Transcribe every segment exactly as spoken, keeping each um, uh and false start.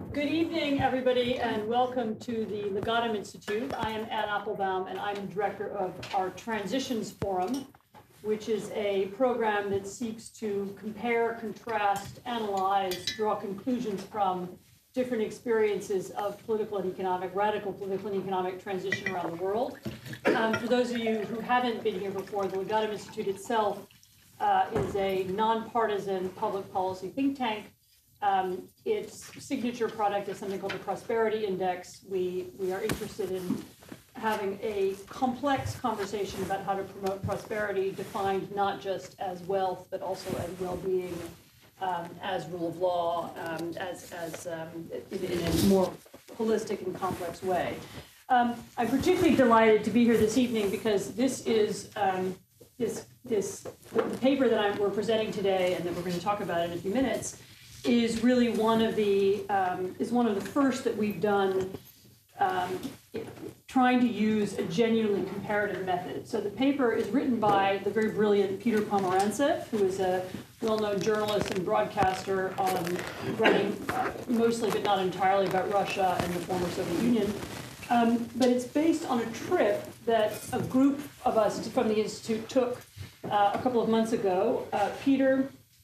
Good evening, everybody, and welcome to the Legatum Institute. I am Ann Applebaum, and I'm the director of our Transitions Forum, which is a program that seeks to compare, contrast, analyze, draw conclusions from different experiences of political and economic, radical political and economic transition around the world. Um, for those of you who haven't been here before, the Legatum Institute itself uh, is a nonpartisan public policy think tank. Um, its signature product is something called the Prosperity Index. We, we are interested in having a complex conversation about how to promote prosperity, defined not just as wealth, but also as well-being, um, as rule of law, um, as, as um, in, in a more holistic and complex way. Um, I'm particularly delighted to be here this evening because this is um, this, this the paper that I'm, we're presenting today and that we're going to talk about in a few minutes is really one of the um, is one of the first that we've done um, trying to use a genuinely comparative method. So the paper is written by the very brilliant Peter Pomerantsev, who is a well-known journalist and broadcaster, um, writing uh, mostly but not entirely about Russia and the former Soviet Union. Um, but it's based on a trip that a group of us from the Institute took uh, a couple of months ago. Uh, Peter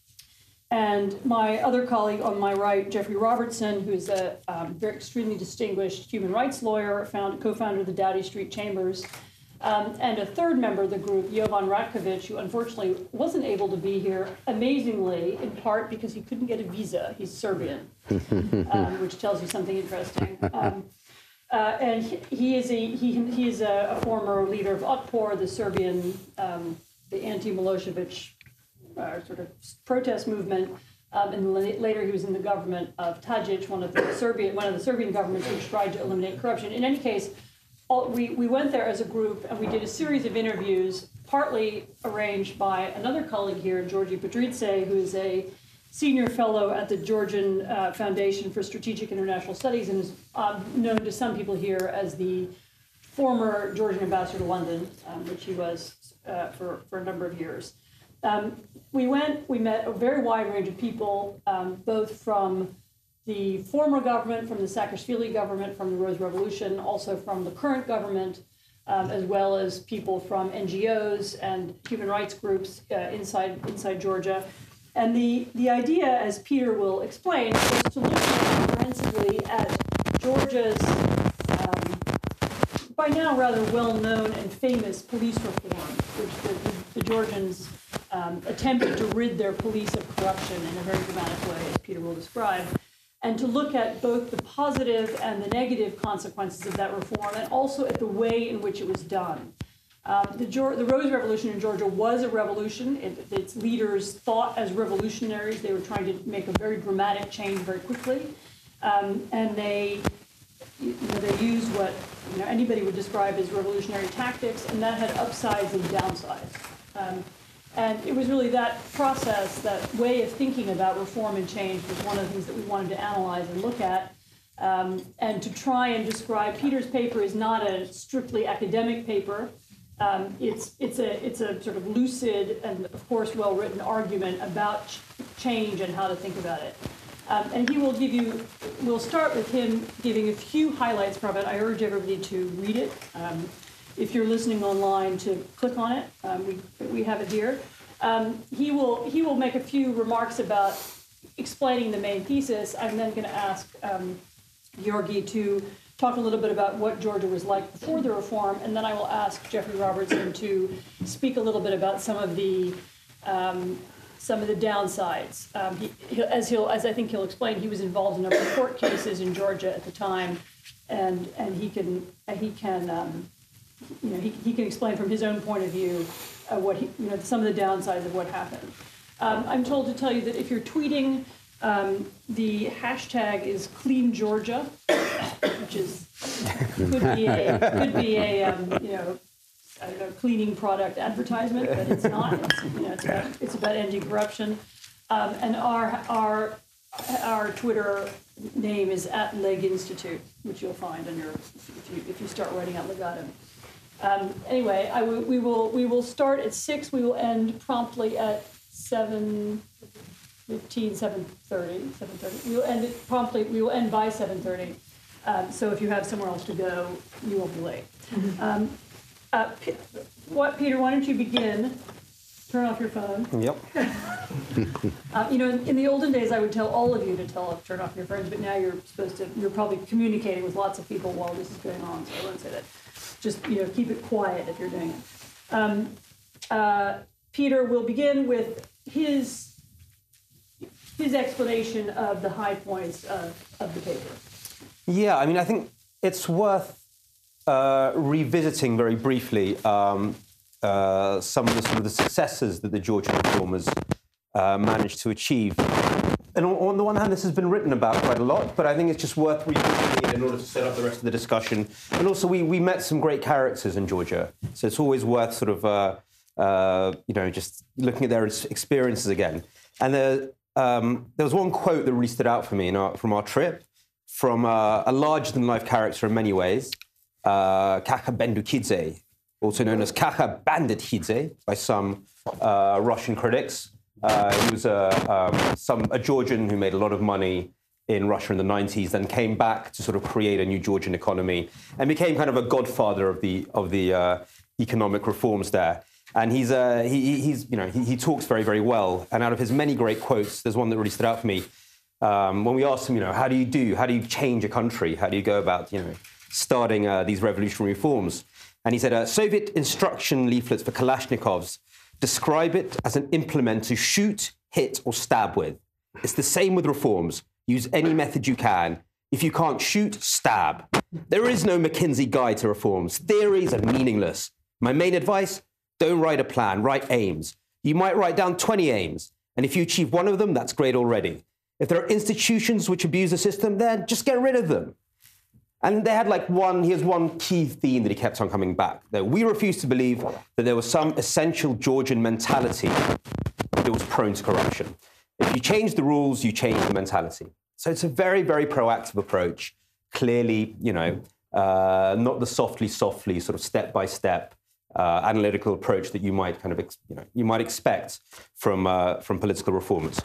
and my other colleague on my right, Jeffrey Robertson, who is a um, very extremely distinguished human rights lawyer, found, co-founder of the Doughty Street Chambers, um, and a third member of the group, Jovan Ratkovic, who unfortunately wasn't able to be here, amazingly, in part because he couldn't get a visa. He's Serbian, um, which tells you something interesting. Um, uh, and he, he is a he, he is a, a former leader of Otpor, the Serbian, um, the anti-Milosevic Uh, sort of protest movement, um, and later he was in the government of Tadic, one of the Serbian, one of the Serbian governments which tried to eliminate corruption. In any case, all, we we went there as a group and we did a series of interviews, partly arranged by another colleague here, Georgi Petrice, who is a senior fellow at the Georgian uh, Foundation for Strategic International Studies and is um, known to some people here as the former Georgian ambassador to London, um, which he was uh, for for a number of years. Um, we went, we met a very wide range of people, um, both from the former government, from the Saakashvili government, from the Rose Revolution, also from the current government, um, as well as people from N G Os and human rights groups uh, inside inside Georgia. And the, the idea, as Peter will explain, is to look comprehensively at Georgia's um, by now rather well-known and famous police reform, which the, the, the Georgians Um, attempted to rid their police of corruption in a very dramatic way, as Peter will describe, and to look at both the positive and the negative consequences of that reform, and also at the way in which it was done. Um, the, the Rose Revolution in Georgia was a revolution. It, its leaders thought as revolutionaries. They were trying to make a very dramatic change very quickly, um, and they, you know, they used what you know, anybody would describe as revolutionary tactics, and that had upsides and downsides. Um, And it was really that process, that way of thinking about reform and change was one of the things that we wanted to analyze and look at, um, and to try and describe. Peter's paper is not a strictly academic paper. Um, it's, it's, a, it's a sort of lucid and, of course, well-written argument about ch change and how to think about it. Um, and he will give you, we'll start with him giving a few highlights from it. I urge everybody to read it. Um, If you're listening online, to click on it. Um, we, we have it here. Um, he will he will make a few remarks about explaining the main thesis. I'm then going to ask um, Georgi to talk a little bit about what Georgia was like before the reform, and then I will ask Jeffrey Robertson to speak a little bit about some of the um, some of the downsides. Um, he, he, as he'll as I think he'll explain, he was involved in a number of court cases in Georgia at the time, and and he can and he can. Um, You know, he, he can explain from his own point of view uh, what he, you know, some of the downsides of what happened. Um, I'm told to tell you that if you're tweeting, um, the hashtag is Clean Georgia, which is could be a could be a um, you know I don't know cleaning product advertisement, but it's not. It's, you know, it's about, it's about anti-corruption, um, and our our our Twitter name is at Leg Institute, which you'll find on your if you if you start writing out Legatum. Um, anyway, I w we will we will start at six. We will end promptly at seven fifteen, seven thirty, seven thirty. We will end it promptly. We will end by seven thirty. Um, so if you have somewhere else to go, you won't be late. Mm-hmm. um, uh, P- what, Peter, why don't you begin? Turn off your phone. Yep. uh, you know, in, in the olden days, I would tell all of you to tell turn off your phones, but now you're supposed to, you're probably communicating with lots of people while this is going on, so I won't say that. Just, you know, keep it quiet if you're doing it. Um, uh, Peter will begin with his his explanation of the high points of, of the paper. Yeah, I mean, I think it's worth uh, revisiting very briefly um, uh, some of the sort of the successes that the Georgian reformers uh, managed to achieve. And on, on the one hand, this has been written about quite a lot, but I think it's just worth revisiting it in order to set up the rest of the discussion. And also, we, we met some great characters in Georgia, so it's always worth sort of, uh, uh, you know, just looking at their experiences again. And there, um, there was one quote that really stood out for me in our, from our trip, from uh, a larger-than-life character in many ways, uh, Kaka Bendukidze, also known as Kaka Banditidze by some uh, Russian critics. Uh, he was a, um, some, a Georgian who made a lot of money in Russia in the nineties, then came back to sort of create a new Georgian economy and became kind of a godfather of the of the uh, economic reforms there. And he's uh, he, he's you know he, he talks very very well. And out of his many great quotes, there's one that really stood out for me. Um, when we asked him, you know, how do you do? How do you change a country? How do you go about, you know, starting uh, these revolutionary reforms? And he said, uh, Soviet instruction leaflets for Kalashnikovs describe it as an implement to shoot, hit, or stab with. It's the same with reforms. Use any method you can. If you can't shoot, stab. There is no McKinsey guide to reforms. Theories are meaningless. My main advice, don't write a plan, write aims. You might write down twenty aims, and if you achieve one of them, that's great already. If there are institutions which abuse the system, then just get rid of them. And they had like one, here's one key theme that he kept on coming back. That we refuse to believe that there was some essential Georgian mentality that was prone to corruption. If you change the rules, you change the mentality. So it's a very, very proactive approach. Clearly, you know, uh, not the softly, softly sort of step-by-step uh, analytical approach that you might kind of, ex- you know, you might expect from uh, from political reformers.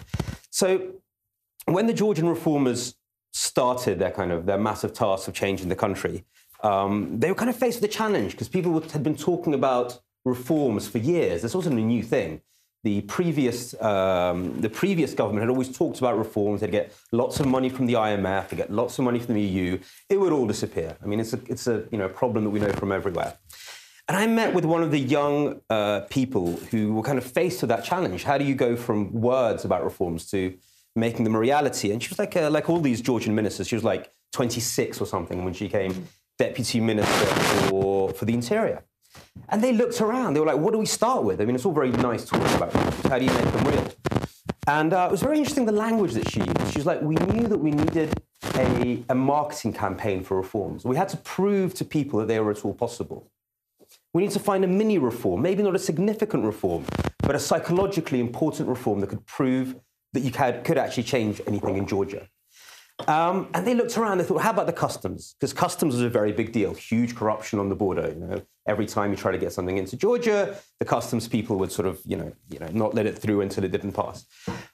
So when the Georgian reformers started their kind of their massive task of changing the country, um, they were kind of faced with a challenge because people had been talking about reforms for years. This wasn't a new thing. The previous um, the previous government had always talked about reforms. They'd get lots of money from the I M F. They'd get lots of money from the E U. It would all disappear. I mean, it's a it's a you know problem that we know from everywhere. And I met with one of the young uh, people who were kind of faced with that challenge. How do you go from words about reforms to making them a reality? And she was like, uh, like all these Georgian ministers, she was like twenty-six or something when she became deputy minister for, for the interior. And they looked around. They were like, what do we start with? I mean, it's all very nice talking about reforms. How do you make them real? And uh, it was very interesting, the language that she used. She was like, we knew that we needed a, a marketing campaign for reforms. We had to prove to people that they were at all possible. We need to find a mini reform, maybe not a significant reform, but a psychologically important reform that could prove that you could, could actually change anything in Georgia. Um, and they looked around, they thought, how about the customs? Because customs was a very big deal, huge corruption on the border. You know, every time you try to get something into Georgia, the customs people would sort of, you know, you know, not let it through until it didn't pass.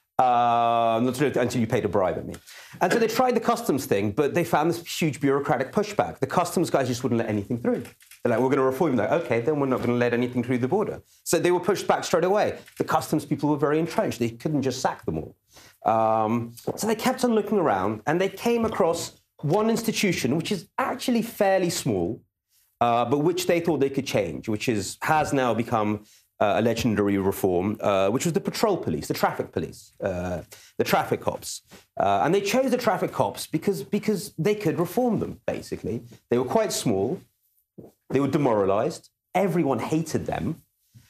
Uh, not until you paid a bribe, I mean. And so they tried the customs thing, but they found this huge bureaucratic pushback. The customs guys just wouldn't let anything through. They're like, we're going to reform that. OK, then we're not going to let anything through the border. So they were pushed back straight away. The customs people were very entrenched. They couldn't just sack them all. Um, so they kept on looking around, and they came across one institution, which is actually fairly small, uh, but which they thought they could change, which is has now become uh, a legendary reform, uh, which was the patrol police, the traffic police, uh, the traffic cops. Uh, and they chose the traffic cops because, because they could reform them, basically. They were quite small. They were demoralized. Everyone hated them.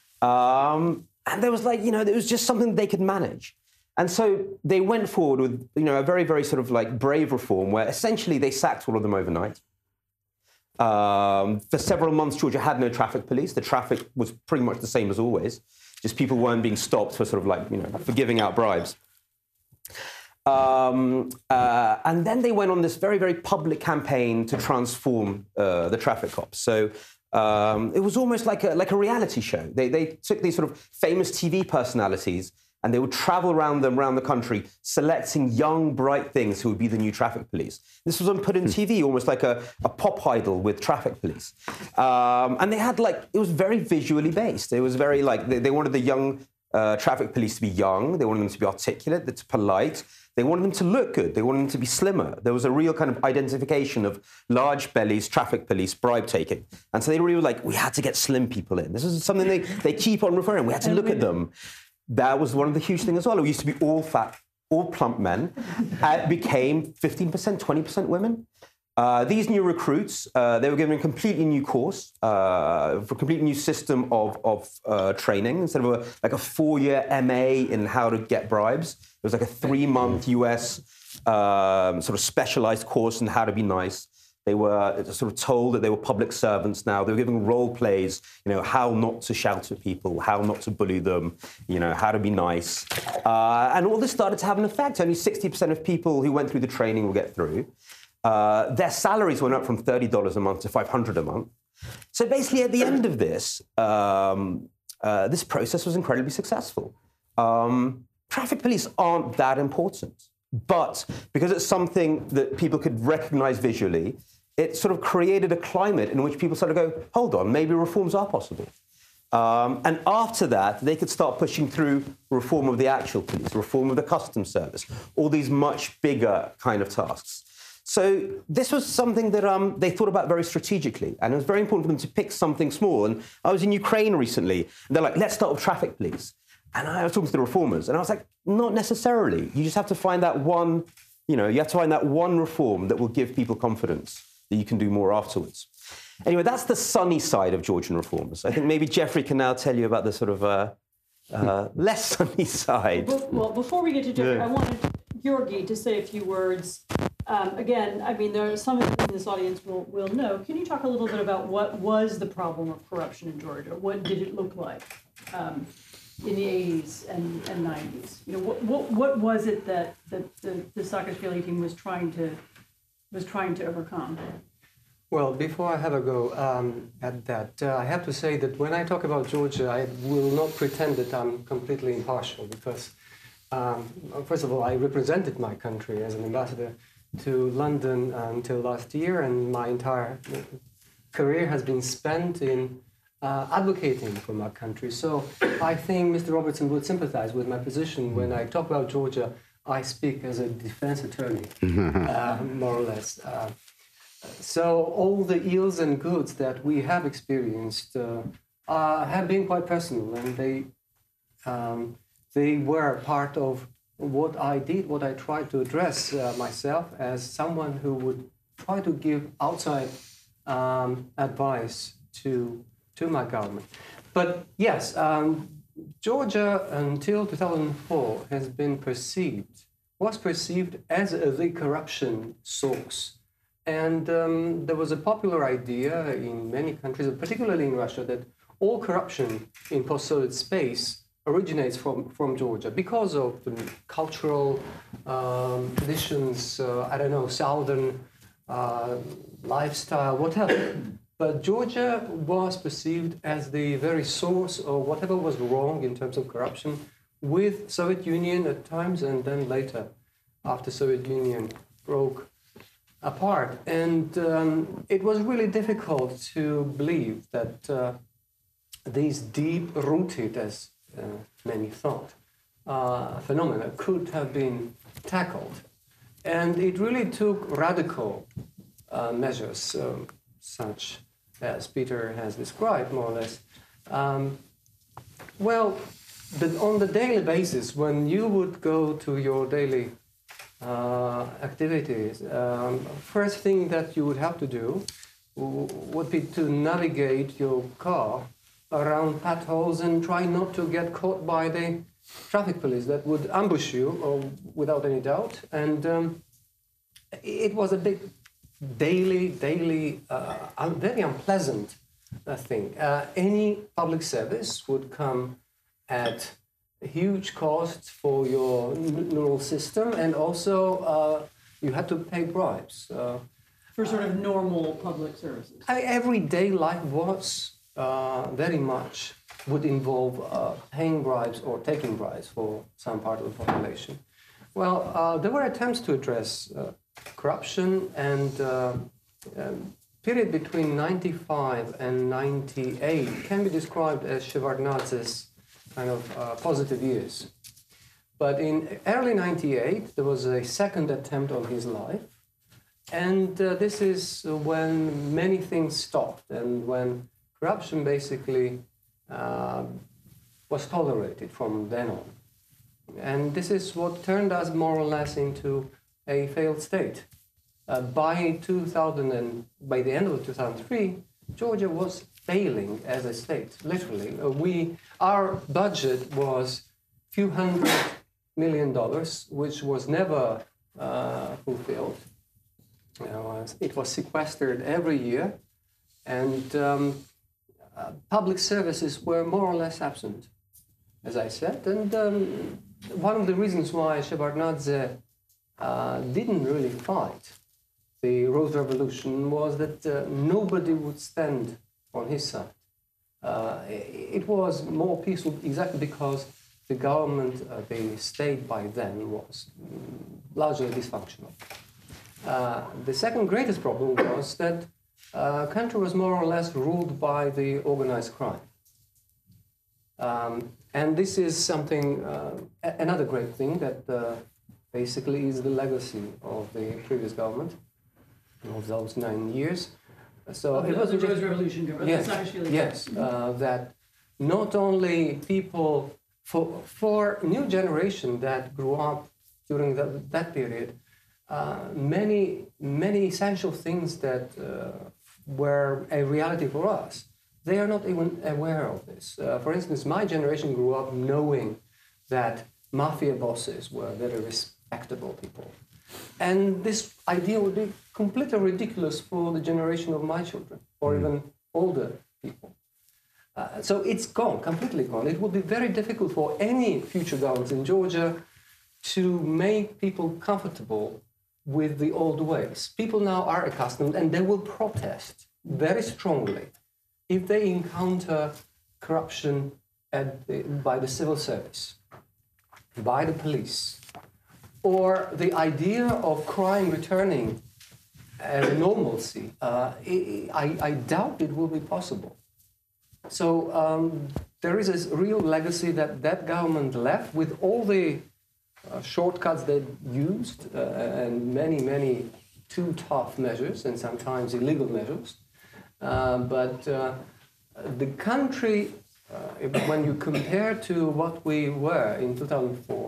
Um, and there was like, you know, it was just something they could manage. And so they went forward with, you know, a very, very sort of like brave reform where essentially they sacked all of them overnight. Um, for several months, Georgia had no traffic police. The traffic was pretty much the same as always. Just people weren't being stopped for sort of like, you know, for giving out bribes. Um, uh, and then they went on this very, very public campaign to transform uh, the traffic cops. So um, it was almost like a, like a reality show. They, they took these sort of famous T V personalities And they would travel around them, around the country, selecting young, bright things who would be the new traffic police. This was on put in T V, almost like a, a pop idol with traffic police. Um, and they had like, it was very visually based. It was very like, they, they wanted the young uh, traffic police to be young. They wanted them to be articulate, that's polite. They wanted them to look good. They wanted them to be slimmer. There was a real kind of identification of large bellies, traffic police, bribe taking. And so they really were like, we had to get slim people in. This is something they, they keep on referring. We had to look at them. That was one of the huge things as well. We used to be all fat, all plump men. It became fifteen percent, twenty percent women. Uh, these new recruits, uh, they were given a completely new course, uh, a completely new system of, of uh, training. Instead of a, like a four-year M A in how to get bribes, it was like a three-month U S um, sort of specialized course in how to be nice. They were sort of told that they were public servants now. They were given role plays, you know, how not to shout at people, how not to bully them, you know, how to be nice. Uh, and all this started to have an effect. Only sixty percent of people who went through the training will get through. Uh, their salaries went up from thirty dollars a month to five hundred dollars a month. So basically, at the end of this, um, uh, this process was incredibly successful. Um, traffic police aren't that important. But because it's something that people could recognize visually, it sort of created a climate in which people started to go, hold on, maybe reforms are possible. Um, and after that, they could start pushing through reform of the actual police, reform of the customs service, all these much bigger kind of tasks. So this was something that um, they thought about very strategically, and it was very important for them to pick something small. And I was in Ukraine recently, and they're like, let's start with traffic police. And I was talking to the reformers, and I was like, not necessarily. You just have to find that one, you know, you have to find that one reform that will give people confidence that you can do more afterwards. Anyway, that's the sunny side of Georgian reforms. I think maybe Jeffrey can now tell you about the sort of uh, uh, less sunny side. Well, well, before we get to Jeffrey, Yeah. I wanted Georgi to say a few words. Um, again, I mean, there are some in this audience will will know. Can you talk a little bit about what was the problem of corruption in Georgia? What did it look like um, in the eighties and, and nineties? You know, what, what what was it that, that the, the Saakashvili team was trying to was trying to overcome? Well, before I have a go um, at that, uh, I have to say that when I talk about Georgia, I will not pretend that I'm completely impartial because, um, first of all, I represented my country as an ambassador to London until last year, and my entire career has been spent in uh, advocating for my country. So I think Mister Robertson would sympathize with my position. When I talk about Georgia, I speak as a defense attorney, uh, more or less. Uh, So all the ills and goods that we have experienced uh, uh, have been quite personal, and they um, they were part of what I did, what I tried to address uh, myself as someone who would try to give outside um, advice to to my government. But yes, um, Georgia until two thousand four has been perceived was perceived as a the corruption source. And um, there was a popular idea in many countries, particularly in Russia, that all corruption in post-Soviet space originates from, from Georgia because of the cultural um, traditions, uh, I don't know, southern uh, lifestyle, whatever. But Georgia was perceived as the very source of whatever was wrong in terms of corruption with Soviet Union at times, and then later, after Soviet Union broke apart. And um, it was really difficult to believe that uh, these deep-rooted, as uh, many thought, uh, phenomena could have been tackled. And it really took radical uh, measures, um, such as Peter has described, more or less. Um, well, the, on the daily basis, when you would go to your daily Uh, activities. Um, first thing that you would have to do would be to navigate your car around potholes and try not to get caught by the traffic police that would ambush you, or without any doubt. And um, it was a big daily, daily, uh, very unpleasant uh, thing. Uh, any public service would come at huge costs for your neural system, and also uh, you had to pay bribes. Uh, For sort of normal public services. I, everyday life was uh, very much would involve uh, paying bribes or taking bribes for some part of the population. Well, uh, there were attempts to address uh, corruption, and uh, um, period between ninety-five and ninety-eight can be described as Shevardnadze's kind of uh, positive years. But in early ninety-eight, there was a second attempt on his life. And uh, this is when many things stopped and when corruption basically uh, was tolerated from then on. And this is what turned us more or less into a failed state. Uh, by two thousand and by the end of two thousand three, Georgia was failing as a state, literally. Uh, we, our budget was a few hundred million dollars, which was never uh, fulfilled. You know, it was sequestered every year, and um, uh, public services were more or less absent, as I said. And um, one of the reasons why Shevardnadze uh, didn't really fight the Rose Revolution was that uh, nobody would stand on his side. Uh, it was more peaceful exactly because the government, uh, the state by then was largely dysfunctional. Uh, the second greatest problem was that the uh, country was more or less ruled by the organized crime. Um, and this is something, uh, another great thing that uh, basically is the legacy of the previous government of those nine years. So of it the, was the just, Rose Revolution government. yes, Saakashvili. yes, uh, that not only people, for, for new generation that grew up during the, that period, Uh, many, many essential things that uh, were a reality for us, they are not even aware of this. Uh, for instance, my generation grew up knowing that mafia bosses were very respectable people. And this idea would be completely ridiculous for the generation of my children, or mm. even older people. Uh, so it's gone, completely gone. It would be very difficult for any future governments in Georgia to make people comfortable with the old ways. People now are accustomed, and they will protest very strongly if they encounter corruption at the, by the civil service, by the police, or the idea of crime returning as a normalcy. Uh, I, I doubt it will be possible. So um, there is a real legacy that that government left with all the Uh, shortcuts they used uh, and many, many too tough measures and sometimes illegal measures. Uh, but uh, the country, uh, if, when you compare to what we were in two thousand four,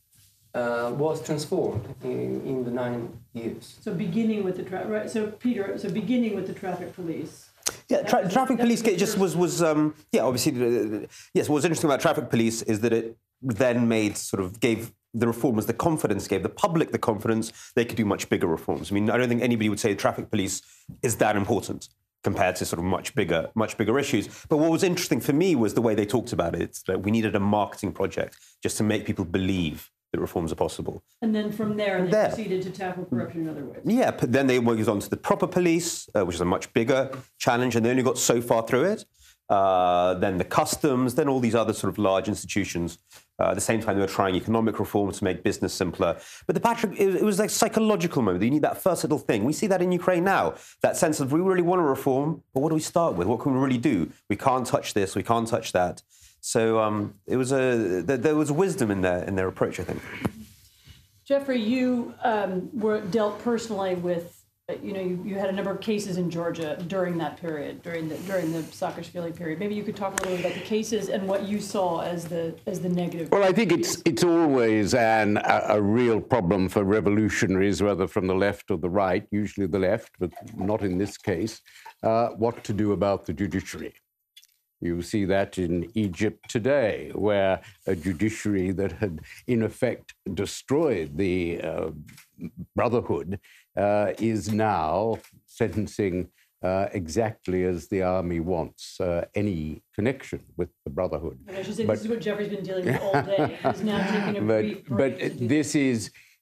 uh, was transformed in, in the nine years. So beginning with the tra- right. So Peter. So beginning with the traffic police. Yeah, tra- was, traffic police was just was was um, yeah. Obviously, uh, yes. What's interesting about traffic police is that it then made sort of gave the reformers the confidence, gave the public the confidence they could do much bigger reforms. I mean, I don't think anybody would say the traffic police is that important compared to sort of much bigger, much bigger issues. But what was interesting for me was the way they talked about it. It's that we needed a marketing project just to make people believe that reforms are possible. And then from there, they there. proceeded to tackle corruption in other ways. Yeah, but then they moved on to the proper police, uh, which is a much bigger challenge, and they only got so far through it. Uh, then the customs, then all these other sort of large institutions. Uh, at the same time, they were trying economic reform to make business simpler. But the Patrick, it, it was like a psychological moment. You need that first little thing. We see that in Ukraine now. That sense of we really want to reform, but what do we start with? What can we really do? We can't touch this. We can't touch that. So um, it was a th- there was wisdom in their in their approach, I think. Jeffrey, you um, were dealt personally with. You know, you, you had a number of cases in Georgia during that period, during the during the Saakashvili period. Maybe you could talk a little bit about the cases and what you saw as the as the negative. Well, I think it's it's always an a, a real problem for revolutionaries, whether from the left or the right, usually the left, but not in this case, uh, what to do about the judiciary. You see that in Egypt today, where a judiciary that had, in effect, destroyed the uh, Brotherhood uh, is now sentencing uh, exactly as the army wants uh, any connection with the Brotherhood. And I should say but, this is what Jeffrey's been dealing with all day. He's now taking a but, brief break. But to this is,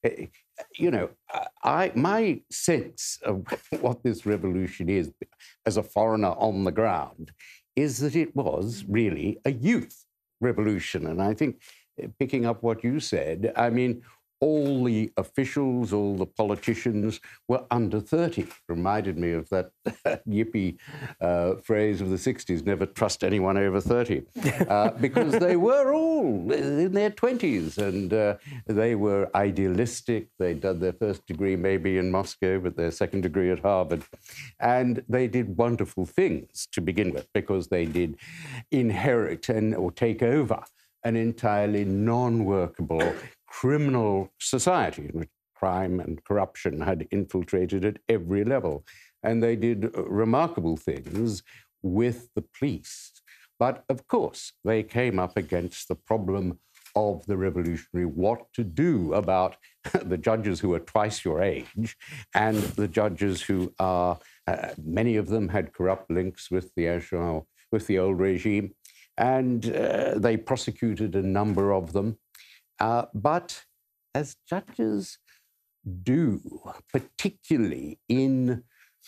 you know, I my sense of what this revolution is, as a foreigner on the ground, is that it was really a youth revolution. And I think, uh, picking up what you said, I mean, all the officials, all the politicians were under thirty. Reminded me of that yippie uh, phrase of the sixties, never trust anyone over thirty, uh, because they were all in their twenties, and uh, they were idealistic. They'd done their first degree maybe in Moscow, but their second degree at Harvard. And they did wonderful things to begin with, because they did inherit and or take over an entirely non-workable criminal society in which crime and corruption had infiltrated at every level. And they did remarkable things with the police. But of course, they came up against the problem of the revolutionary, what to do about the judges who are twice your age and the judges who are, uh, many of them had corrupt links with the Ancien, with the old regime, and uh, they prosecuted a number of them. Uh, but as judges do, particularly in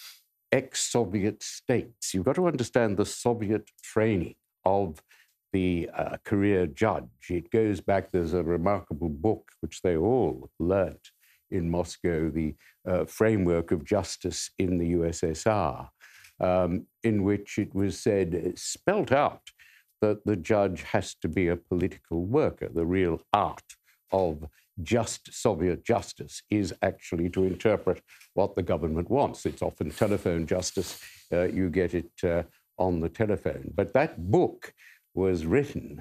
ex-Soviet states, you've got to understand the Soviet training of the uh, career judge. It goes back, there's a remarkable book which they all learnt in Moscow, The uh, Framework of Justice in the U S S R, um, in which it was said, spelt out, that the judge has to be a political worker. The real art of just Soviet justice is actually to interpret what the government wants. It's often telephone justice. Uh, you get it uh, on the telephone. But that book was written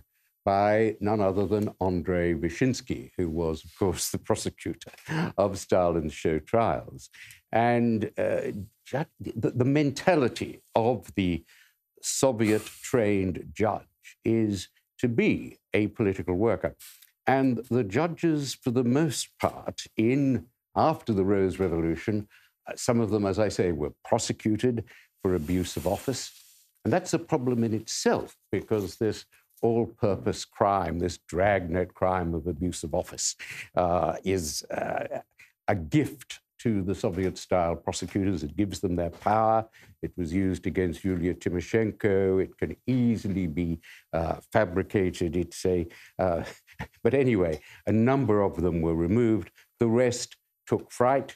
by none other than Andrei Vyshinsky, who was, of course, the prosecutor of Stalin's show trials. And uh, the, the mentality of the Soviet-trained judge is to be a political worker. And the judges, for the most part, in after the Rose Revolution, uh, some of them, as I say, were prosecuted for abuse of office. And that's a problem in itself, because this all-purpose crime, this dragnet crime of abuse of office, uh, is uh, a gift to the Soviet-style prosecutors. It gives them their power. It was used against Yulia Tymoshenko. It can easily be uh, fabricated. It's a, uh, but anyway, a number of them were removed. The rest took fright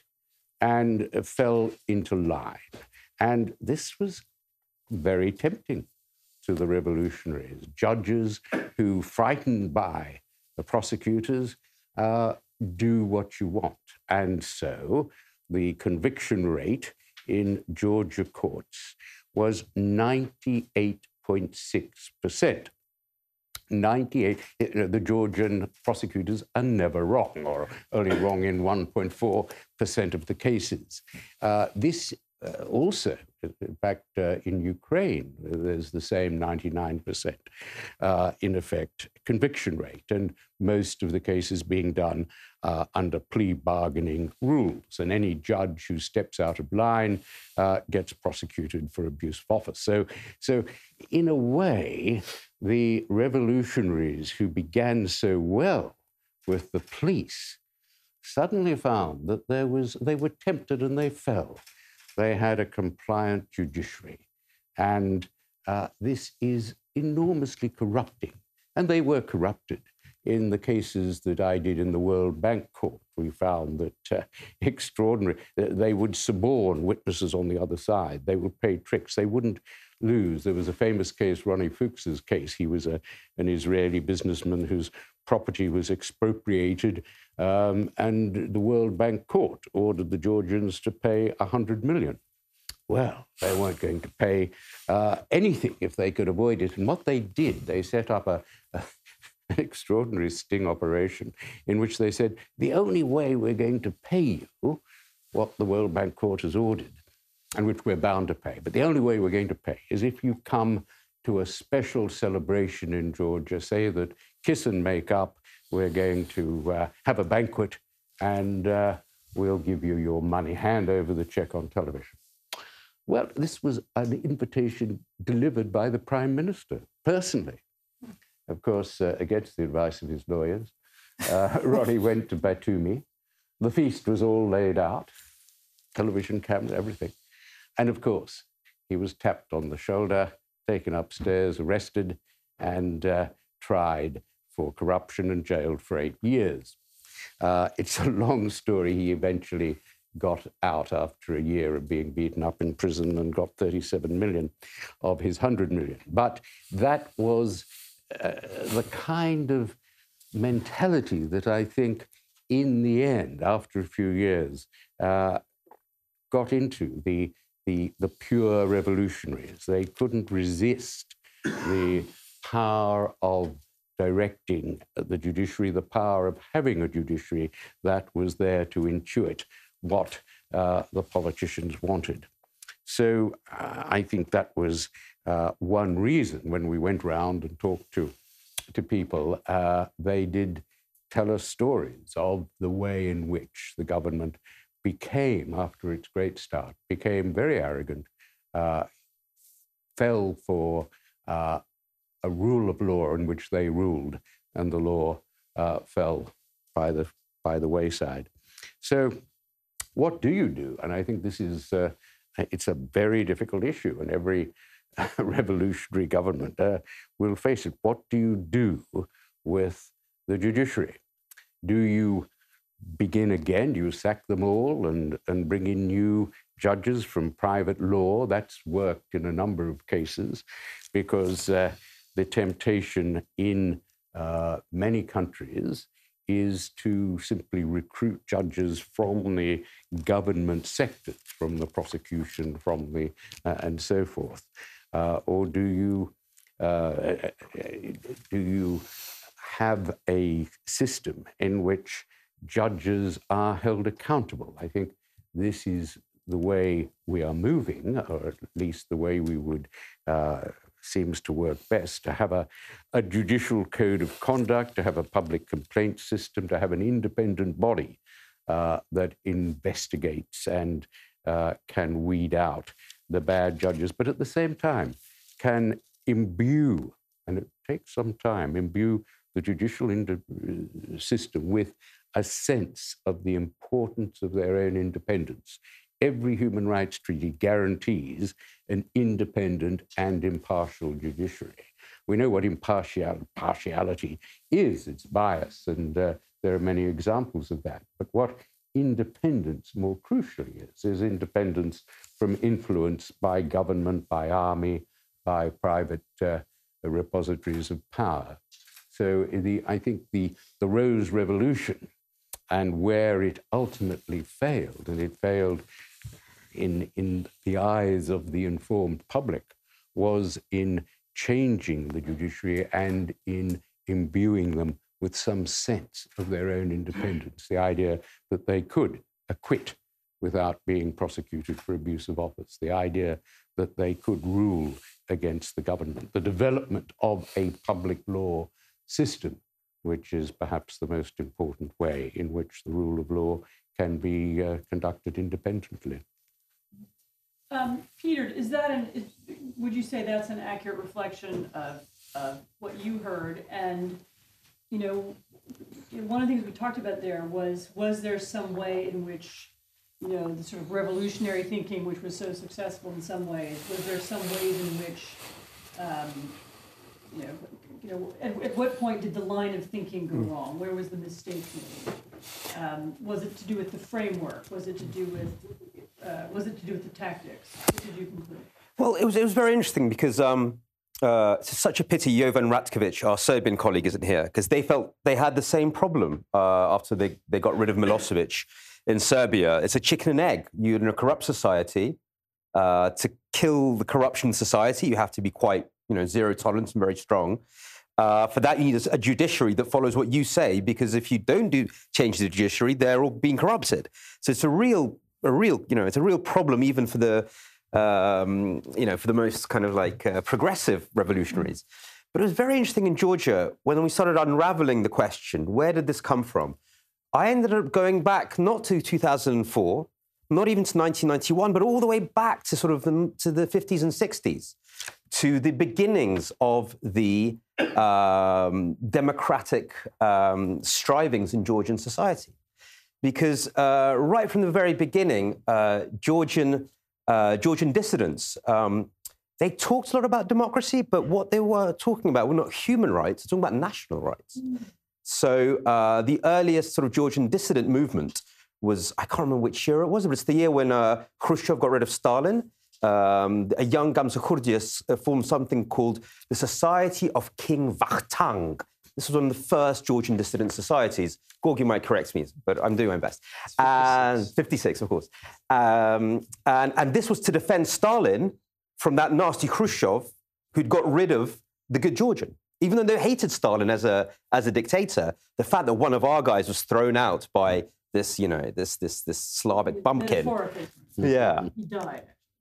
and fell into line. And this was very tempting to the revolutionaries. Judges who, frightened by the prosecutors, uh, do what you want. And so the conviction rate in Georgia courts was ninety-eight point six percent. ninety-eight, the Georgian prosecutors are never wrong, or only wrong in one point four percent of the cases. Uh, this uh, also, in fact, uh, in Ukraine, there's the same ninety-nine percent, uh, in effect, conviction rate, and most of the cases being done uh, under plea bargaining rules. And any judge who steps out of line uh, gets prosecuted for abuse of office. So, so in a way, the revolutionaries who began so well with the police suddenly found that there was, they were tempted and they fell. They had a compliant judiciary. And uh, this is enormously corrupting. And they were corrupted. In the cases that I did in the World Bank Court, we found that uh, extraordinary, they would suborn witnesses on the other side. They would play tricks. They wouldn't lose. There was a famous case, Ronnie Fuchs's case. He was a, an Israeli businessman whose property was expropriated, um, and the World Bank Court ordered the Georgians to pay one hundred million. Well, they weren't going to pay uh, anything if they could avoid it. And what they did, they set up a, a an extraordinary sting operation in which they said, the only way we're going to pay you what the World Bank Court has ordered, and which we're bound to pay, but the only way we're going to pay is if you come to a special celebration in Georgia, say that Kiss and Make Up, we're going to uh, have a banquet, and uh, we'll give you your money, hand over the check on television. Well, this was an invitation delivered by the Prime Minister, personally. Of course, uh, against the advice of his lawyers, uh, Ronnie went to Batumi. The feast was all laid out, television cameras, everything. And of course, he was tapped on the shoulder taken upstairs, arrested, and uh, tried for corruption and jailed for eight years. Uh, it's a long story. He eventually got out after a year of being beaten up in prison and got thirty-seven million of his one hundred million. But that was uh, the kind of mentality that I think in the end, after a few years, uh, got into the, the, the pure revolutionaries. They couldn't resist the power of directing the judiciary, the power of having a judiciary that was there to intuit what uh, the politicians wanted. So uh, I think that was uh, one reason when we went round and talked to, to people, uh, they did tell us stories of the way in which the government became, after its great start, became very arrogant, uh, fell for uh, a rule of law in which they ruled, and the law uh, fell by the, by the wayside. So what do you do? And I think this is, uh, it's a very difficult issue, and every revolutionary government uh, will face it. What do you do with the judiciary? Do you begin again? Do you sack them all and, and bring in new judges from private law? That's worked in a number of cases, because uh, the temptation in uh, many countries is to simply recruit judges from the government sectors, from the prosecution, from the, uh, and so forth. Uh, or do you, uh, do you have a system in which judges are held accountable? I think this is the way we are moving, or at least the way we would, uh, seems to work best, to have a, a judicial code of conduct, to have a public complaint system, to have an independent body uh, that investigates and uh, can weed out the bad judges, but at the same time can imbue, and it takes some time, imbue the judicial system with a sense of the importance of their own independence. Every human rights treaty guarantees an independent and impartial judiciary. We know what impartial, partiality is, it's bias, and uh, there are many examples of that. But what independence more crucially is, is independence from influence by government, by army, by private uh, repositories of power. So the, I think the, the Rose Revolution, and where it ultimately failed, and it failed in, in the eyes of the informed public, was in changing the judiciary and in imbuing them with some sense of their own independence, the idea that they could acquit without being prosecuted for abuse of office, the idea that they could rule against the government, the development of a public law system, which is perhaps the most important way in which the rule of law can be uh, conducted independently. Um, Peter, is that an, is, would you say that's an accurate reflection of, of what you heard? And, you know, one of the things we talked about there was, was there some way in which, you know, the sort of revolutionary thinking, which was so successful in some ways, was there some ways in which, um, you know, you know, at, at what point did the line of thinking go wrong? Where was the mistake made? Um, was it to do with the framework? Was it to do with, uh, was it to do with the tactics? What did you conclude? Well, it was it was very interesting because um, uh, it's such a pity Jovan Ratkovic, our Serbian colleague, isn't here, because they felt they had the same problem uh, after they, they got rid of Milosevic in Serbia. It's a chicken and egg. You're in a corrupt society. Uh, to kill the corruption in society, you have to be quite, you know, zero tolerance and very strong. Uh, for that, you need a, a judiciary that follows what you say, because if you don't do change the judiciary, they're all being corrupted. So it's a real, a real, you know, it's a real problem even for the, um, you know, for the most kind of like uh, progressive revolutionaries. But it was very interesting in Georgia when we started unraveling the question: where did this come from? I ended up going back not to two thousand four, not even to nineteen ninety-one, but all the way back to sort of the, to the fifties and sixties, to the beginnings of the um, democratic um, strivings in Georgian society. Because uh, right from the very beginning, uh, Georgian, uh, Georgian dissidents um, they talked a lot about democracy, but what they were talking about were not human rights, they're talking about national rights. Mm. So uh, the earliest sort of Georgian dissident movement was, I can't remember which year it was, but it's the year when uh, Khrushchev got rid of Stalin. Um, a young Gamze Khurdias uh, formed something called the Society of King Vakhtang. This was one of the first Georgian dissident societies. Gorgi might correct me, but I'm doing my best. And fifty-six, of course. Um, and, and this was to defend Stalin from that nasty Khrushchev who'd got rid of the good Georgian. Even though they hated Stalin as a as a dictator, the fact that one of our guys was thrown out by this, you know, this this this Slavic bumpkin. Yeah. He died.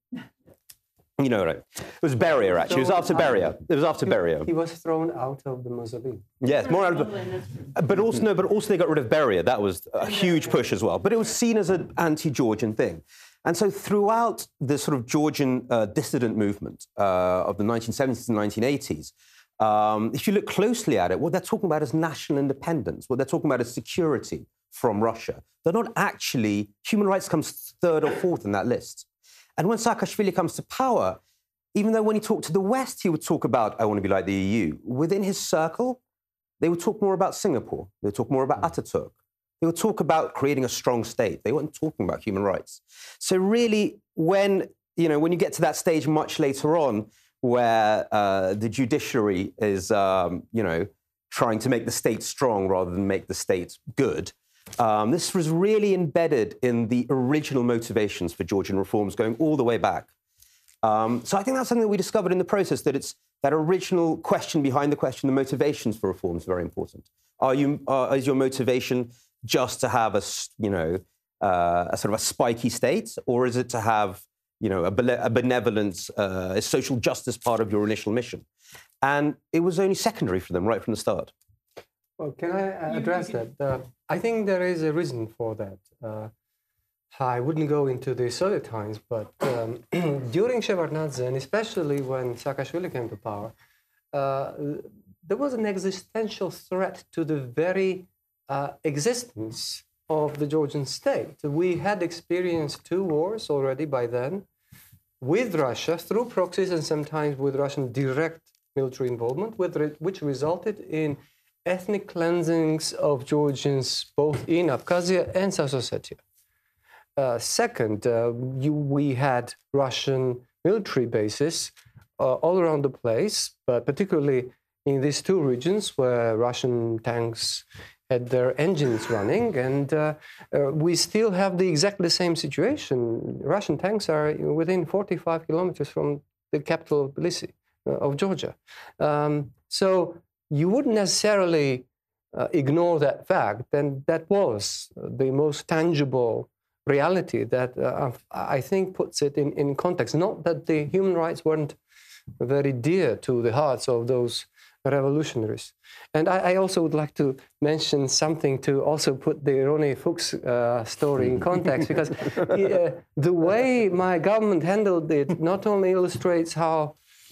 You know, right? It was Beria, actually. It was after Beria. It was after Beria. He was thrown out of the mausoleum. Yes, more out of, but also no, but also they got rid of Beria. That was a huge push as well. But it was seen as an anti-Georgian thing. And so throughout the sort of Georgian uh, dissident movement uh, of the nineteen seventies and nineteen eighties, um, if you look closely at it, what they're talking about is national independence. What they're talking about is security from Russia. They're not actually, human rights comes third or fourth in that list. And when Saakashvili comes to power, even though when he talked to the West, he would talk about, I want to be like the E U, within his circle, they would talk more about Singapore. They would talk more about Ataturk. They would talk about creating a strong state. They weren't talking about human rights. So really, when, you know, when you get to that stage much later on, where uh, the judiciary is, um, you know, trying to make the state strong rather than make the state good, Um, this was really embedded in the original motivations for Georgian reforms going all the way back. Um, so I think that's something that we discovered in the process, that it's that original question behind the question, the motivations for reforms, very important. Are you, uh, is your motivation just to have a, you know, uh, a sort of a spiky state, or is it to have, you know, a, bele- a benevolence, uh, a social justice part of your initial mission? And it was only secondary for them right from the start. Well, can I uh, address that? Uh, I think there is a reason for that. Uh, I wouldn't go into the Soviet times, but um, during Shevardnadze, and especially when Saakashvili came to power, uh, there was an existential threat to the very uh, existence of the Georgian state. We had experienced two wars already by then with Russia through proxies and sometimes with Russian direct military involvement, with re- which resulted in ethnic cleansings of Georgians both in Abkhazia and South Ossetia. Uh, second, uh, you, we had Russian military bases uh, all around the place, but particularly in these two regions where Russian tanks had their engines running, and uh, uh, we still have the exactly same situation. Russian tanks are within forty-five kilometers from the capital of Tbilisi, uh, of Georgia. Um, so you wouldn't necessarily uh, ignore that fact, and that was the most tangible reality that uh, I think puts it in, in context. Not that the human rights weren't very dear to the hearts of those revolutionaries. And I, I also would like to mention something to also put the Ronnie Fuchs uh, story in context, because uh, the way my government handled it not only illustrates how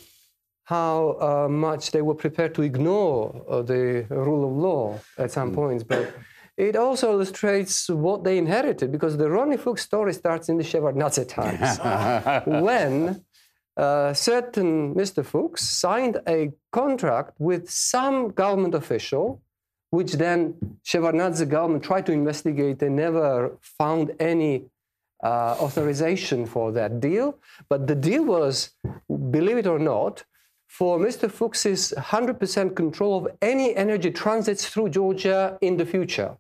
how uh, much they were prepared to ignore uh, the rule of law at some points, but it also illustrates what they inherited, because the Ronnie Fuchs story starts in the Shevardnadze times, when uh, certain Mister Fuchs signed a contract with some government official, which then Shevardnadze government tried to investigate and never found any uh, authorization for that deal. But the deal was, believe it or not, for Mister Fuchs's one hundred percent control of any energy transits through Georgia in the future.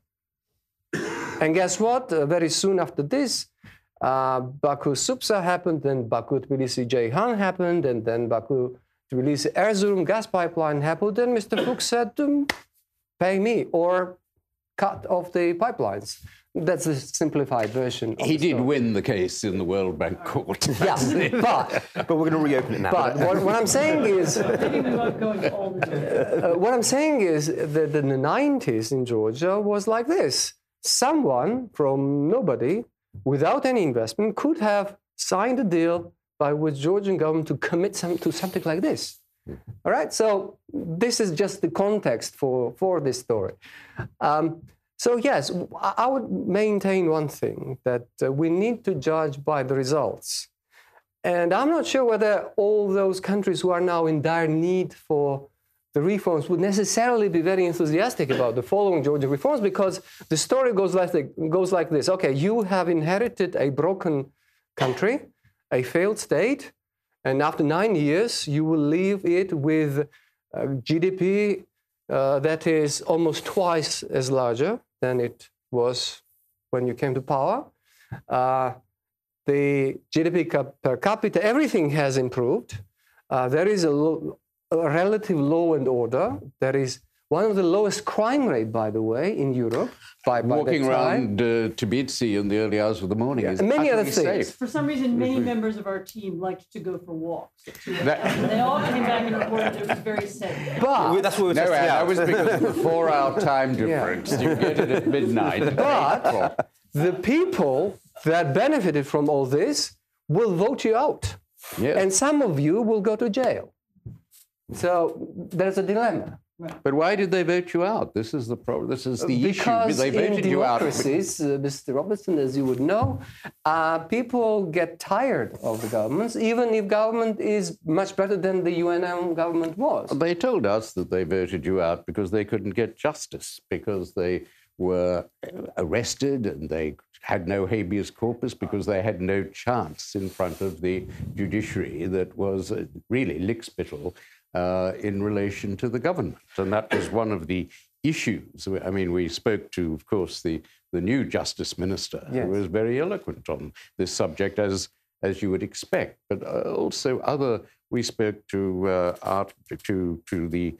And guess what? Uh, very soon after this, uh, Baku-Supsa happened, then Baku-Tbilisi-Ceyhan happened, and then Baku-Tbilisi-Erzurum gas pipeline happened, and Mister Fuchs said, um, pay me or cut off the pipelines. That's a simplified version. Of he the did story. win the case in the World Bank court. Yeah, but, But we're going to reopen it now. but what, what I'm saying is, Maybe we won't go into all the details. Uh, what I'm saying is that the nineties in Georgia was like this. Someone from nobody, without any investment, could have signed a deal by which Georgian government to commit some, to something like this. All right, so this is just the context for, for this story. Um, so yes, I would maintain one thing, that uh, we need to judge by the results. And I'm not sure whether all those countries who are now in dire need for the reforms would necessarily be very enthusiastic about the following Georgian reforms, because the story goes like, goes like this. Okay, you have inherited a broken country, a failed state, and after nine years, you will leave it with a G D P uh, that is almost twice as larger than it was when you came to power. Uh, the G D P per capita, everything has improved. Uh, there is a, lo a relative law and order. There is one of the lowest crime rate, by the way, in Europe. By, by Walking around uh, Tbilisi in the early hours of the morning yeah. is and many other utterly things. safe. For some reason, many members of our team liked to go for walks at two A M That- And they all came back and reported it was very safe. But, That's what we're No, testing Anne, out. that was because of the four-hour time difference. You get it at midnight. but the people that benefited from all this will vote you out. Yes. And some of you will go to jail. So there's a dilemma. But why did they vote you out? This is the problem. This is the Because issue. They in voted you out. democracies, uh, Mister Robertson, as you would know, uh, people get tired of the governments, even if government is much better than the U N M government was. They told us that they voted you out because they couldn't get justice, because they were arrested and they had no habeas corpus, because they had no chance in front of the judiciary that was uh, really lickspittle uh, in relation to the government. And that was one of the issues. I mean, we spoke to, of course, the, the new Justice Minister, Yes. who was very eloquent on this subject, as, as you would expect. But uh, also other, we spoke to, uh, art, to, to the,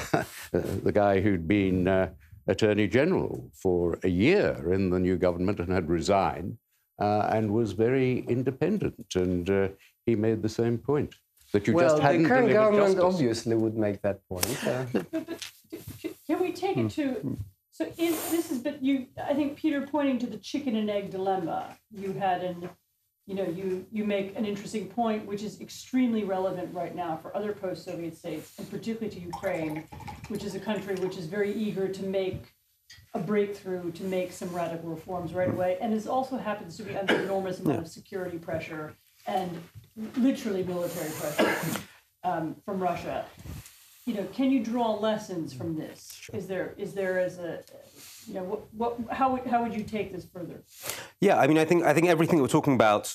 the guy who'd been uh, Attorney General for a year in the new government and had resigned uh, and was very independent. And uh, he made the same point, that you Well, just hadn't the current delivered government justice. obviously would make that point. Uh, But, but can we take it to, so is, this is, but you, I think, Peter, pointing to the chicken and egg dilemma you had, and, you know, you, you make an interesting point, which is extremely relevant right now for other post-Soviet states, and particularly to Ukraine, which is a country which is very eager to make a breakthrough, to make some radical reforms right away, and this also happens to be under enormous amount of security pressure and literally military pressure um, from Russia. You know, can you draw lessons from this? Is there, is there as a, you know, what, what, how would, how would you take this further? Yeah, I mean, I think I think everything we're talking about,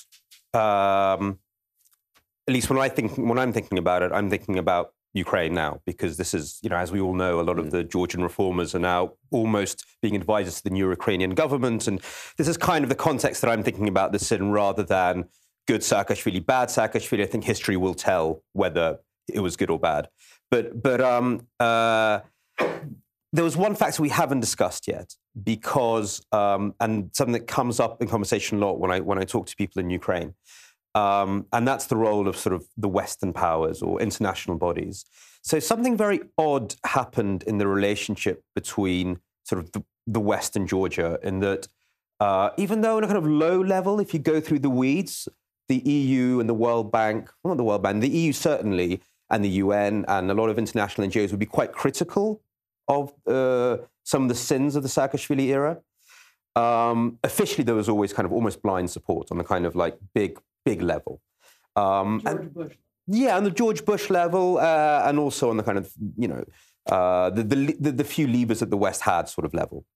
um, at least when I think when I'm thinking about it, I'm thinking about Ukraine now, because this is, you know, as we all know, a lot of the Georgian reformers are now almost being advisors to the new Ukrainian government, and this is kind of the context that I'm thinking about this in, rather than good Saakashvili, bad Saakashvili. I think history will tell whether it was good or bad. But but um, uh, there was one factor we haven't discussed yet, because um, and something that comes up in conversation a lot when I when I talk to people in Ukraine, um, and that's the role of sort of the Western powers or international bodies. So something very odd happened in the relationship between sort of the, the West and Georgia, in that uh, even though on a kind of low level, if you go through the weeds, the E U and the World Bank, well, not the World Bank, the E U certainly, and the U N and a lot of international N G Os would be quite critical of uh, some of the sins of the Saakashvili era. Um, officially, there was always kind of almost blind support on the kind of like big, big level. Um, George and, Bush. yeah, on the George Bush level, uh, and also on the kind of, you know, uh, the, the, the, the few levers that the West had sort of level.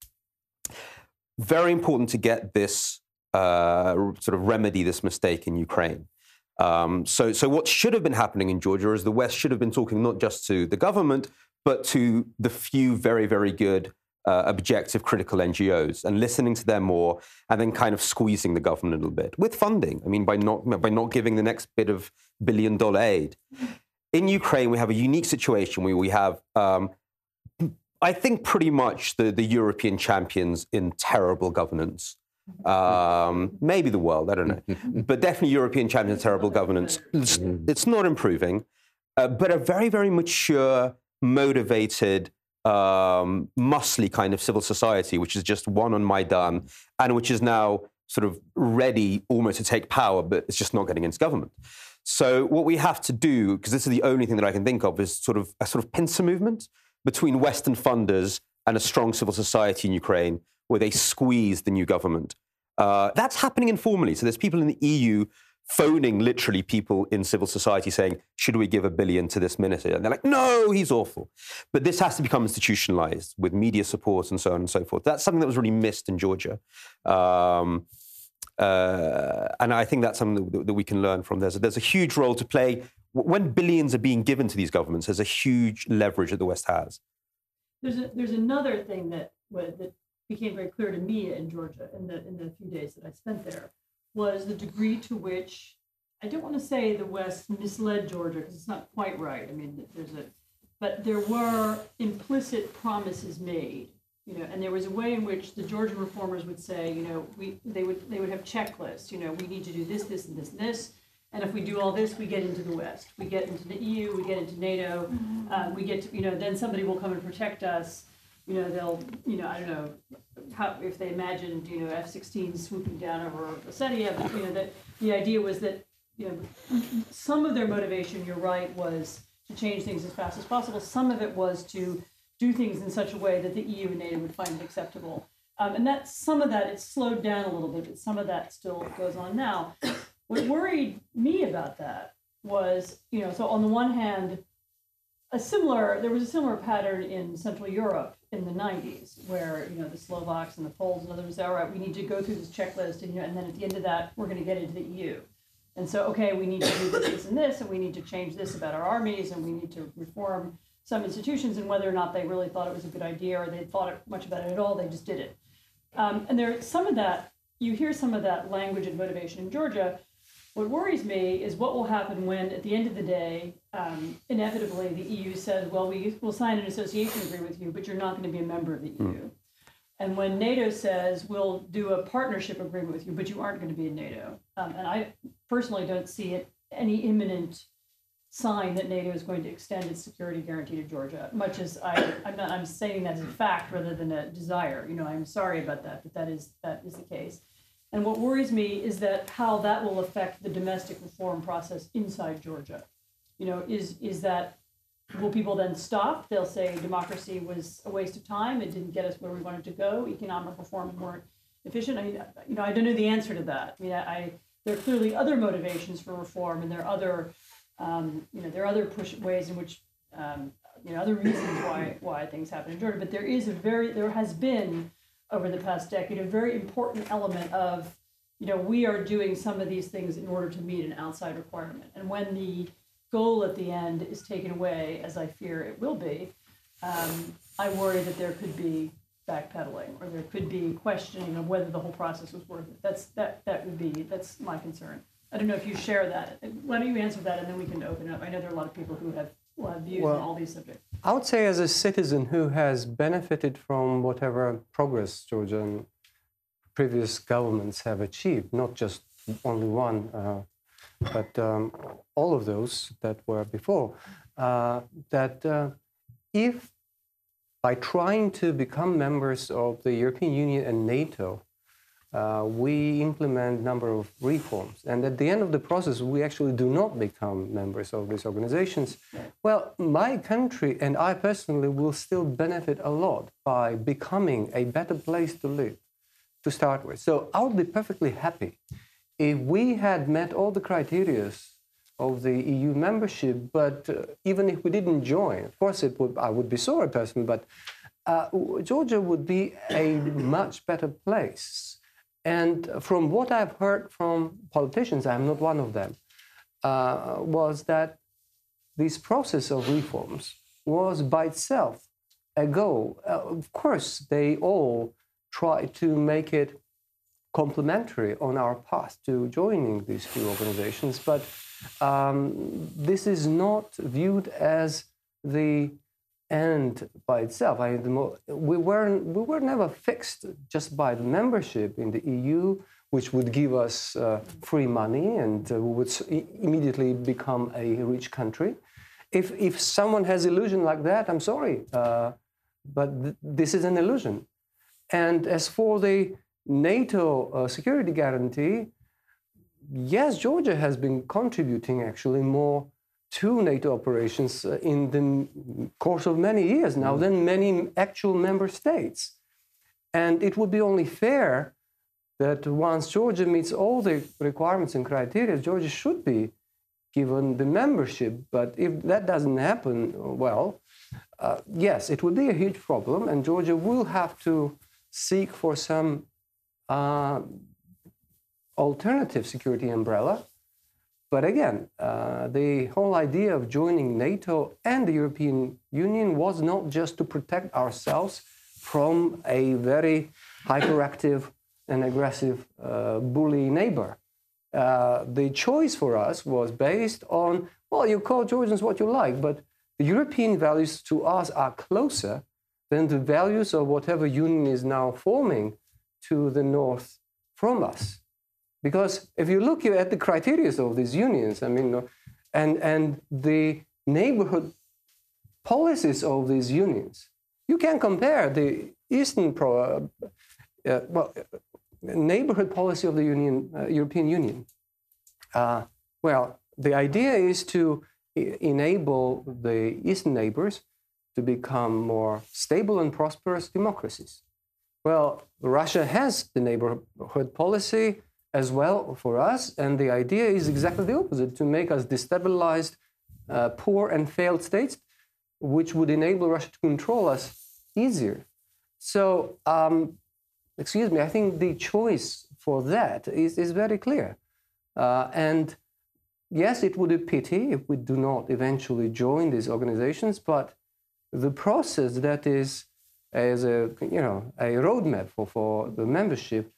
Very important to get this uh, sort of remedy this mistake in Ukraine. Um, so, so what should have been happening in Georgia is the West should have been talking not just to the government, but to the few very, very good, uh, objective, critical N G Os, and listening to them more, and then kind of squeezing the government a little bit with funding. I mean, by not by not giving the next bit of billion-dollar aid. In Ukraine, we have a unique situation where we have, um, I think, pretty much the, the European champions in terrible governance. Um, maybe the world, I don't know. But definitely European champions in terrible governance. It's, it's not improving, uh, but a very, very mature, motivated, um, muscly kind of civil society, which is just won on Maidan, and which is now sort of ready almost to take power, but it's just not getting into government. So what we have to do, because this is the only thing that I can think of, is sort of a sort of pincer movement between Western funders and a strong civil society in Ukraine, where they squeeze the new government. Uh, that's happening informally. So there's people in the E U phoning literally people in civil society saying, should we give a billion to this minister? And they're like, no, he's awful. But this has to become institutionalized with media support and so on and so forth. That's something that was really missed in Georgia. Um, uh, and I think that's something that, that we can learn from. There's a, there's a huge role to play. When billions are being given to these governments, there's a huge leverage that the West has. There's a, there's another thing that that became very clear to me in Georgia in the in the few days that I spent there, was the degree to which, I don't want to say the West misled Georgia, because it's not quite right. I mean, there's a, but there were implicit promises made, you know, and there was a way in which the Georgian reformers would say, you know, we they would they would have checklists, you know, we need to do this, this, and this, and this. And if we do all this, we get into the West. We get into the E U, we get into NATO, mm-hmm. uh, we get to, you know, then somebody will come and protect us. You know, they'll, you know, I don't know, how, if they imagined, you know, F sixteens swooping down over Ossetia, but, you know, that the idea was that, you know, some of their motivation, you're right, was to change things as fast as possible. Some of it was to do things in such a way that the E U and NATO would find it acceptable. Um, and that, some of that, it's slowed down a little bit, but some of that still goes on now. What worried me about that was, you know, so on the one hand, a similar, there was a similar pattern in Central Europe in the nineties, where, you know, the Slovaks and the Poles and others said, all right, we need to go through this checklist, and, you know, and then at the end of that, we're going to get into the E U. And so, okay, we need to do this, this, and this, and we need to change this about our armies, and we need to reform some institutions, and whether or not they really thought it was a good idea or they thought much about it at all, they just did it. Um, and there, some of that, you hear some of that language and motivation in Georgia. What worries me is what will happen when, at the end of the day, um, inevitably the E U says, well, we will sign an association agreement with you, but you're not going to be a member of the E U. Mm. And when NATO says, we'll do a partnership agreement with you, but you aren't going to be in NATO. Um, and I personally don't see it, any imminent sign that NATO is going to extend its security guarantee to Georgia, much as I, I'm, not, I'm saying that as a fact rather than a desire. You know, I'm sorry about that, but that is that is the case. And what worries me is that how that will affect the domestic reform process inside Georgia. You know, is is that, will people then stop? They'll say democracy was a waste of time. It didn't get us where we wanted to go. Economic reforms weren't efficient. I mean, you know, I don't know the answer to that. I mean, I, I there are clearly other motivations for reform, and there are other, um, you know, there are other push ways in which, um, you know, other reasons why why things happen in Georgia. But there is a very, there has been, over the past decade, a very important element of, you know, we are doing some of these things in order to meet an outside requirement. And when the goal at the end is taken away, as I fear it will be, um, I worry that there could be backpedaling, or there could be questioning of whether the whole process was worth it. That's that that would be that's my concern. I don't know if you share that. Why don't you answer that, and then we can open up. I know there are a lot of people who have, who have views well, on all these subjects. I would say, as a citizen who has benefited from whatever progress Georgia and previous governments have achieved, not just only one, uh, but um, all of those that were before, uh, that uh, if by trying to become members of the European Union and NATO, uh, we implement a number of reforms, and at the end of the process, we actually do not become members of these organizations, well, my country and I personally will still benefit a lot by becoming a better place to live, to start with. So I would be perfectly happy if we had met all the criteria of the E U membership, but uh, even if we didn't join, of course, it would, I would be sorry personally, but uh, Georgia would be a much better place. And from what I've heard from politicians, I'm not one of them, uh, was that this process of reforms was by itself a goal. Uh, of course, they all try to make it complementary on our path to joining these two organizations, but um, this is not viewed as the end by itself. I, the mo we, were, we were never fixed just by the membership in the E U, which would give us uh, free money, and uh, we would immediately become a rich country. If, if someone has illusion like that, I'm sorry, uh, but th this is an illusion. And as for the NATO uh, security guarantee, yes, Georgia has been contributing actually more to NATO operations uh, in the course of many years now mm. than many actual member states. And it would be only fair that once Georgia meets all the requirements and criteria, Georgia should be given the membership. But if that doesn't happen, well, uh, yes, it would be a huge problem, and Georgia will have to seek for some uh, alternative security umbrella. But again, uh, the whole idea of joining NATO and the European Union was not just to protect ourselves from a very hyperactive and aggressive uh, bully neighbor. Uh, the choice for us was based on, well, you call Georgians what you like, but the European values to us are closer than the values of whatever union is now forming to the north from us. Because if you look at the criteria of these unions, I mean, and, and the neighborhood policies of these unions, you can compare the Eastern pro, uh, uh, well, neighborhood policy of the Union, uh, European Union. Uh, well, the idea is to enable the Eastern neighbors to become more stable and prosperous democracies. Well, Russia has the neighborhood policy as well for us, and the idea is exactly the opposite, to make us destabilized, uh, poor and failed states, which would enable Russia to control us easier. So, um, excuse me, I think the choice for that is, is very clear. Uh, and yes, it would be a pity if we do not eventually join these organizations, but the process that is as a, you know, a roadmap for, for the membership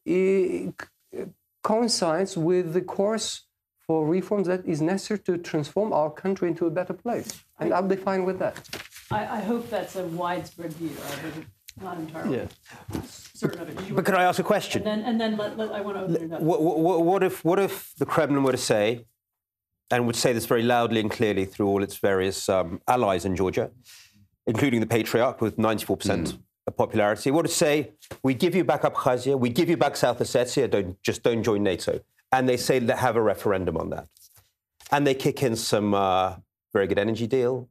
it coincides with the course for reforms that is necessary to transform our country into a better place. And I'll be fine with that. I, I hope that's a widespread view. I'm not entirely Yeah. certain of it. You But can I ask a question? And then, and then let, let, I want to open it up. What, what, what, if, what if the Kremlin were to say, and would say this very loudly and clearly through all its various um, allies in Georgia, including the Patriarch with ninety-four percent mm. of popularity, would say, we give you back Abkhazia, we give you back South Ossetia, don't, just don't join NATO. And they say, let's have a referendum on that. And they kick in some uh, very good energy deal.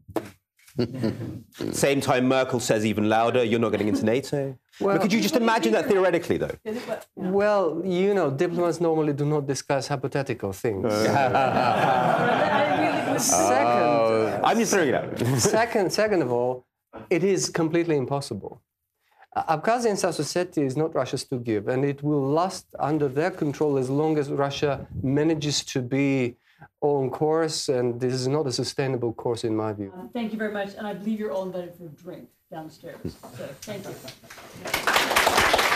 Same time, Merkel says even louder, you're not getting into NATO. Well, but could you just imagine that theoretically, though? Well, you know, diplomats normally do not discuss hypothetical things. Uh, second, uh, I'm just throwing it out. second, second of all, it is completely impossible. Uh, Abkhazia and South Ossetia is not Russia's to give, and it will last under their control as long as Russia manages to be on course, and this is not a sustainable course in my view. Uh, thank you very much, and I believe you're all invited for a drink downstairs. So thank you.